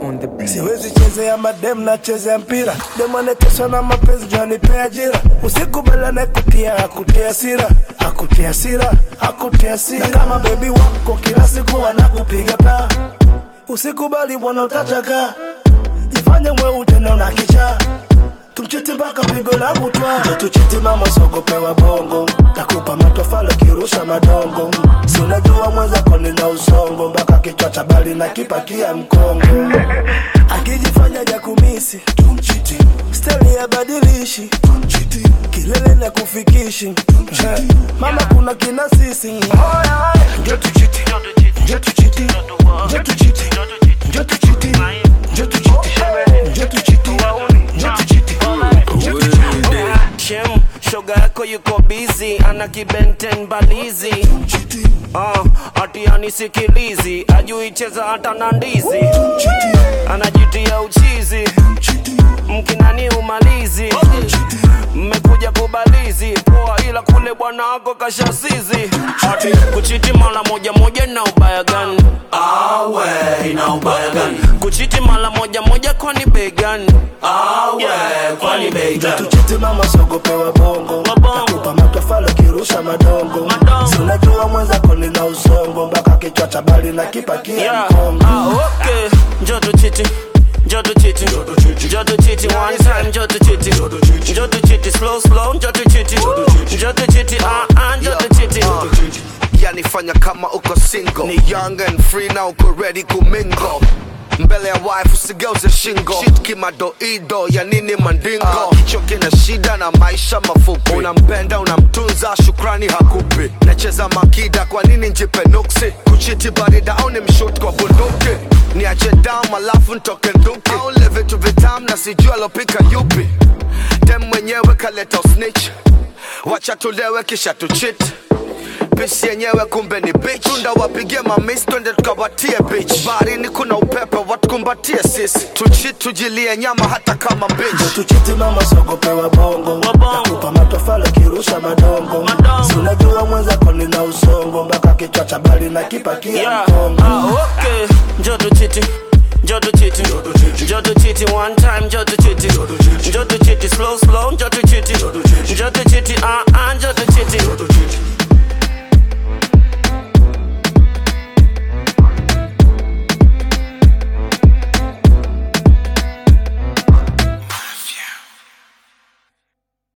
on the beat. Siwezi chezea madem na chezea mpira. Demo netesha na mapenzi jani pe ajira. Usikubaliane kutia sira. Akutia sira. Na kama baby wako kila siku wanakupiga paa. Usikubali bwana utachaka. Jifanye mwe utena unakicha. Tumchiti mpaka pigo la mutwa. Njo tuchiti mama sogopewa bongo. Takupa matofala kirusha madongo. Si unajua mwenza koni na usongo. Mpaka kichwa chabali na kipakia mkongo. Akijifanya jakumisi tumchiti. Steli ya badilishi tumchiti. Kilele na kufikishi mama kuna kina sisi. Njo tuchiti. Njo tuchiti. Njo tuchiti. Njo tuchiti. Njo tuchiti. Njo tuchiti. Njo tuchiti. Shem, shoga yako yuko busy, ana kibenten balizi. Ati anisikilizi, ajui cheza hata na ndizi. Anajitia uchizi, mkinani umalizi. Mmekuja kubalizi, poa ila kule bwana wako kashasizi. Ati kuchiti mara moja na ubaya gani? Awe, ina ubaya gani? Kuchiti mara moja kwani bei gani? Awe, kwani bei gani? Tuchiti mama sogopewa bongo. Takupa matofala kirusha madongo. Si unajua mwenza koni na usongo. Mpaka kichwa chabali na kipakia mkongo. Okay, njo tuchiti. Njo tuchiti. Njo tuchiti one time, njo tuchiti. Njo tuchiti slow, njo tuchiti. Njo tuchiti, njo tuchiti. Yani fanya kama uko single. Ni young and free na uko ready kumingo. Mbele ya wife usigeuze shingo. Shit kimadoido ya nini mandingo. Kicho kina shida na maisha mafupi. Unampenda unamtunza shukrani hakupi. Nacheza makida kwa nini njipe nuksi. Kuchiti barida au ni mshoot kwa bunduki. Niache down malafu ntoke nduki. Au live vitu vitam na sijua lopika yupi. Dem mwenyewe kaleta snitch. Wacha tulewe kisha tuchit. Pisi yenyewe kumbe ni bitch. Tunda wapigie mamis twende tukawatie bitch. Baharini kuna upepe watukumbatie sisi. Tuchit tujilie nyama hata kama bitch. Tuchiti mama sogopewa bongo. Takupa matofala kirusha madongo. Si unajua mwenza koni na usongo. Mpaka kichwa chabali na kipakia mkongo. Okay, njo tuchiti. Njo tuchiti. Njo tuchiti one time, njo tuchiti. Njo tuchiti slow, njo tuchiti. Njo tuchiti, njo tuchiti.